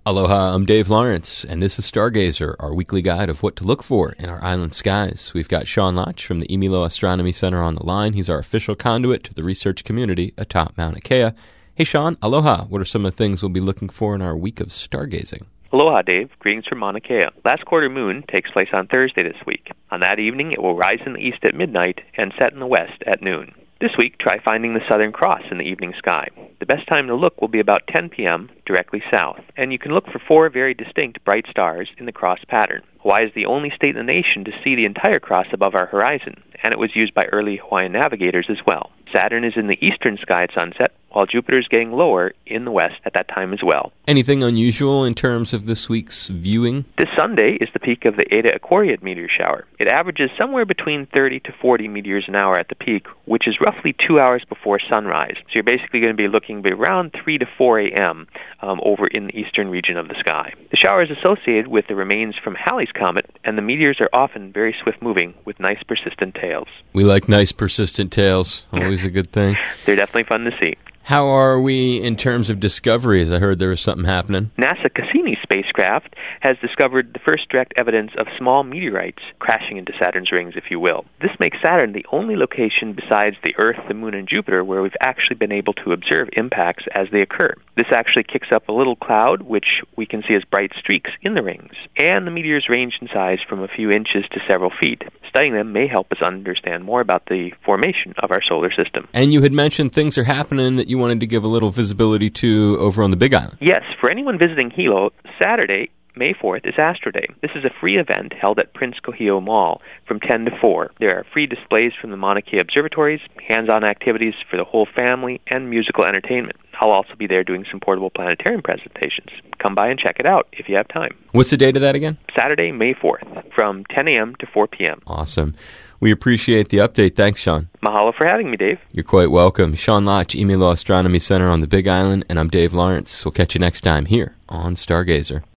Aloha, I'm Dave Lawrence, and this is Stargazer, our weekly guide of what to look for in our island skies. We've got Sean Lach from the Imilo Astronomy Center on the line. He's our official conduit to the research community atop Mauna Kea. Hey, Sean, aloha. What are some of the things we'll be looking for in our week of stargazing? Aloha, Dave. Greetings from Mauna Kea. Last quarter moon takes place on Thursday this week. On that evening, it will rise in the east at midnight and set in the west at noon. This week, try finding the Southern Cross in the evening sky. The best time to look will be about 10 p.m. directly south, and you can look for 4 very distinct bright stars in the cross pattern. Hawaii is the only state in the nation to see the entire cross above our horizon, and it was used by early Hawaiian navigators as well. Saturn is in the eastern sky at sunset, while Jupiter is getting lower in the west at that time as well. Anything unusual in terms of this week's viewing? This Sunday is the peak of the Eta Aquariid meteor shower. It averages somewhere between 30 to 40 meteors an hour at the peak, which is roughly 2 hours before sunrise. So you're basically going to be looking around 3 to 4 a.m. Over in the eastern region of the sky. The shower is associated with the remains from Halley's Comet, and the meteors are often very swift-moving with nice persistent tails. We like nice persistent tails. Always a good thing. They're definitely fun to see. How are we in terms of discoveries? I heard there was something happening. NASA Cassini spacecraft has discovered the first direct evidence of small meteorites crashing into Saturn's rings, if you will. This makes Saturn the only location besides the Earth, the Moon, and Jupiter where we've actually been able to observe impacts as they occur. This actually kicks up a little cloud, which we can see as bright streaks in the rings. And the meteors range in size from a few inches to several feet. Studying them may help us understand more about the formation of our solar system. And you had mentioned things are happening that you wanted to give a little visibility to over on the Big Island. Yes, for anyone visiting Hilo, Saturday, May 4th, is Astro Day. This is a free event held at Prince Kohio Mall from 10 to 4. There are free displays from the Mauna Kea observatories, hands-on activities for the whole family, and musical entertainment. I'll also be there doing some portable planetarium presentations. Come by and check it out if you have time. What's the date of that again? Saturday, May 4th, from 10 a.m. to 4 p.m. Awesome. We appreciate the update. Thanks, Sean. Mahalo for having me, Dave. You're quite welcome. Sean Lach, Imilo Astronomy Center on the Big Island, and I'm Dave Lawrence. We'll catch you next time here on Stargazer.